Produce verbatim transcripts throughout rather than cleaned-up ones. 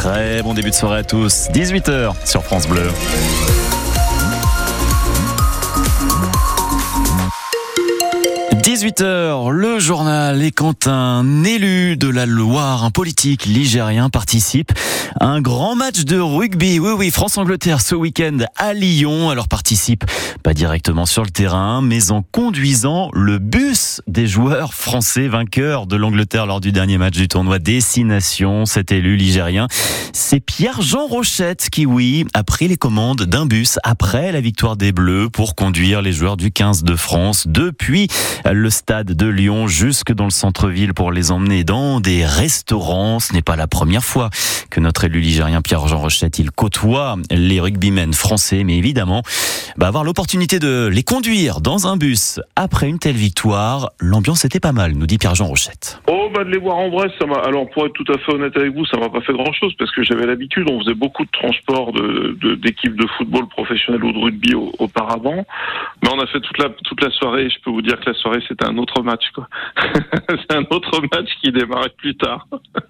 Très bon début de soirée à tous. dix-huit heures sur France Bleu. dix-huit heures, le journal, et quand un élu de la Loire, un politique ligérien, participe à un grand match de rugby. Oui, oui, France-Angleterre ce week-end à Lyon. Alors participe pas directement sur le terrain, mais en conduisant le bus des joueurs français vainqueurs de l'Angleterre lors du dernier match du tournoi Destination. Cet élu ligérien, c'est Pierre-Jean Rochette qui, oui, a pris les commandes d'un bus après la victoire des Bleus pour conduire les joueurs du quinze de France depuis le stade de Lyon jusque dans le centre-ville pour les emmener dans des restaurants. Ce n'est pas la première fois que notre élu ligérien Pierre-Jean Rochette, il côtoie les rugbymen français, mais évidemment, bah avoir l'opportunité de les conduire dans un bus après une telle victoire, l'ambiance était pas mal, nous dit Pierre-Jean Rochette. Oh bah de les voir en vrai, ça m'a. Alors pour être tout à fait honnête avec vous, ça m'a pas fait grand-chose parce que j'avais l'habitude, on faisait beaucoup de transports de, de, d'équipes de football professionnelles ou de rugby au, auparavant, mais on a fait toute la toute la soirée. Je peux vous dire que la soirée c'était un autre match, quoi. C'est un autre match qui démarrait plus tard.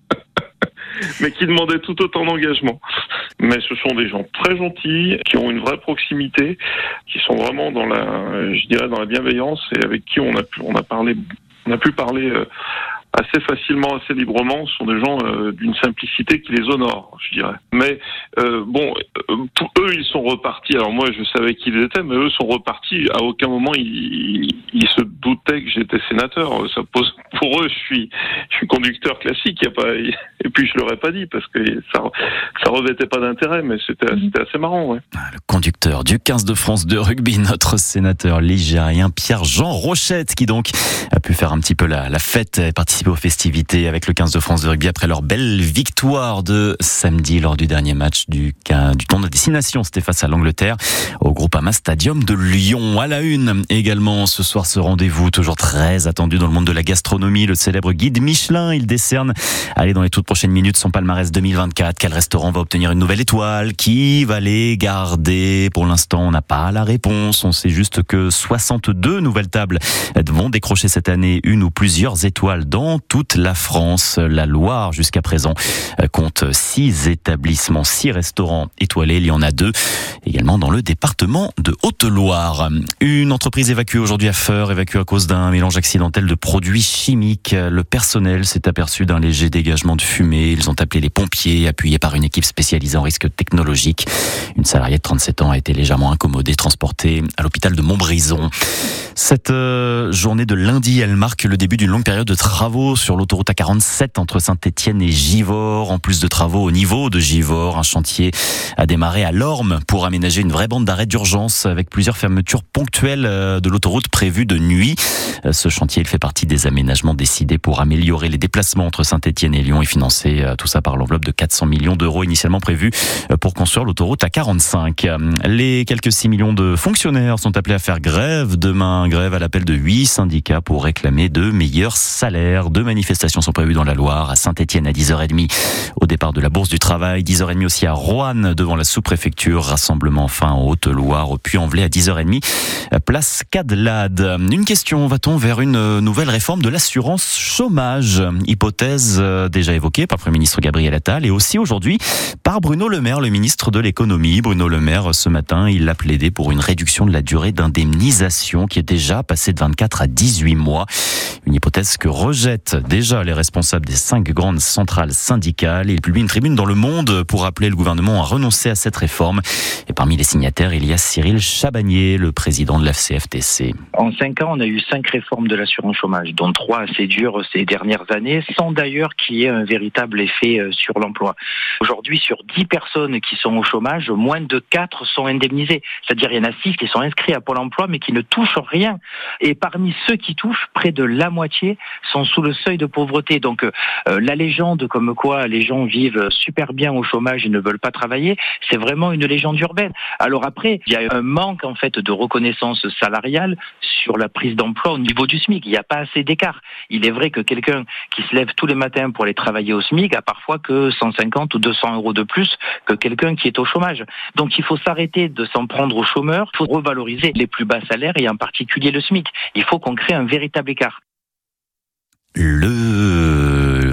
Mais qui demandait tout autant d'engagement. Mais ce sont des gens très gentils, qui ont une vraie proximité, qui sont vraiment dans la, je dirais, dans la bienveillance et avec qui on a pu, on a parlé, on a pu parler euh, assez facilement, assez librement. Ce sont des gens euh, d'une simplicité qui les honore, je dirais. Mais euh, bon, euh, pour eux, ils sont repartis. Alors moi, je savais qui ils étaient, mais eux sont repartis. À aucun moment, ils, ils se doutaient que j'étais sénateur. Ça pose, pour eux, je suis, je suis conducteur classique. Il y a pas, et puis je leur ai pas dit parce que ça, ça revêtait pas d'intérêt, mais c'était, c'était assez marrant, ouais. Le conducteur du quinze de France de rugby, notre sénateur ligérien Pierre-Jean Rochette, qui donc a pu faire un petit peu la, la fête et participer aux festivités avec le quinze de France de rugby après leur belle victoire de samedi lors du dernier match du, du tournoi Destination. C'était face à l'Angleterre au Groupama Stadium de Lyon. À la une également ce soir, ce rendez-vous toujours très attendu dans le monde de la gastronomie, le célèbre guide Michelin. Il décerne, allez, dans les toutes prochaines minutes, son palmarès deux mille vingt-quatre. Quel restaurant va obtenir une nouvelle étoile? Qui va les garder? Pour l'instant, on n'a pas la réponse. On sait juste que soixante-deux nouvelles tables vont décrocher cette année une ou plusieurs étoiles dans toute la France. La Loire, jusqu'à présent, compte six établissements, six restaurants étoilés. Il y en a deux également dans le département de Haute-Loire. Une entreprise évacuée aujourd'hui à Feurs, évacuée à cause d'un mélange accidentel de produits chimiques. Le personnel s'est aperçu d'un léger dégagement de fumée. Ils ont appelé les pompiers, appuyés par une équipe spécialisée en risque technologique. Une salariée de trente-sept ans a été légèrement incommodée, transportée à l'hôpital de Montbrison. Cette euh, journée de lundi, elle marque le début d'une longue période de travaux sur l'autoroute A quarante-sept entre Saint-Étienne et Givors. En plus de travaux au niveau de Givors, un chantier a démarré à Lorme pour aménager une vraie bande d'arrêt d'urgence avec plusieurs fermetures ponctuelles de l'autoroute prévues de nuit. Ce chantier, il fait partie des aménagements décidés pour améliorer les déplacements entre Saint-Étienne et Lyon et financer tout ça par l'enveloppe de quatre cents millions d'euros initialement prévue pour construire l'autoroute A quarante-cinq. Les quelques six millions de fonctionnaires sont appelés à faire grève demain. Grève à l'appel de huit syndicats pour réclamer de meilleurs salaires. Deux manifestations sont prévues dans la Loire, à Saint-Étienne à dix heures trente au départ de la Bourse du Travail, dix heures trente aussi à Roanne devant la sous-préfecture, rassemblement enfin en Haute-Loire, au Puy-en-Velay à dix heures trente, place Cadelade. Une question, va-t-on vers une nouvelle réforme de l'assurance chômage? Hypothèse déjà évoquée par le Premier ministre Gabriel Attal et aussi aujourd'hui par Bruno Le Maire, le ministre de l'économie. Bruno Le Maire, ce matin, il a plaidé pour une réduction de la durée d'indemnisation qui est déjà passée de vingt-quatre à dix-huit mois. Une hypothèse que rejettent déjà les responsables des cinq grandes centrales syndicales. Il publie une tribune dans Le Monde pour appeler le gouvernement à renoncer à cette réforme. Et parmi les signataires, il y a Cyril Chabagnier, le président de la F C F T C. En cinq ans, on a eu cinq réformes de l'assurance chômage, dont trois assez dures ces dernières années, sans d'ailleurs qu'il y ait un véritable effet sur l'emploi. Aujourd'hui, sur dix personnes qui sont au chômage, moins de quatre sont indemnisées. C'est-à-dire, il y en a six qui sont inscrits à Pôle emploi, mais qui ne touchent rien. Et parmi ceux qui touchent, près de la moitié sont sous le seuil de pauvreté. Donc, euh, la légende comme quoi les gens vivent super bien au chômage et ne veulent pas travailler, c'est vraiment une légende urbaine. Alors après, il y a un manque en fait de reconnaissance salariale sur la prise d'emploi au niveau du SMIC. Il n'y a pas assez d'écart. Il est vrai que quelqu'un qui se lève tous les matins pour aller travailler au SMIC a parfois que cent cinquante ou deux cents euros de plus que quelqu'un qui est au chômage. Donc il faut s'arrêter de s'en prendre aux chômeurs. Il faut revaloriser les plus bas salaires et en particulier le SMIC. Il faut qu'on crée un véritable écart. Le... Les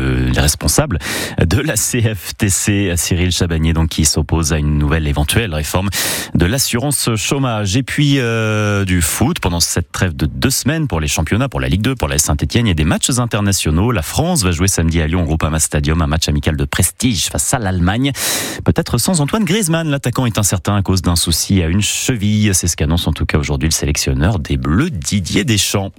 responsable de la C F T C, Cyril Chabagnier, donc qui s'oppose à une nouvelle éventuelle réforme de l'assurance chômage. Et puis euh, du foot pendant cette trêve de deux semaines pour les championnats, pour la Ligue deux, pour la Saint-Etienne, il y a des matchs internationaux. La France va jouer samedi à Lyon au Groupama Stadium, un match amical de prestige face à l'Allemagne. Peut-être sans Antoine Griezmann, l'attaquant est incertain à cause d'un souci à une cheville. C'est ce qu'annonce en tout cas aujourd'hui le sélectionneur des Bleus, Didier Deschamps.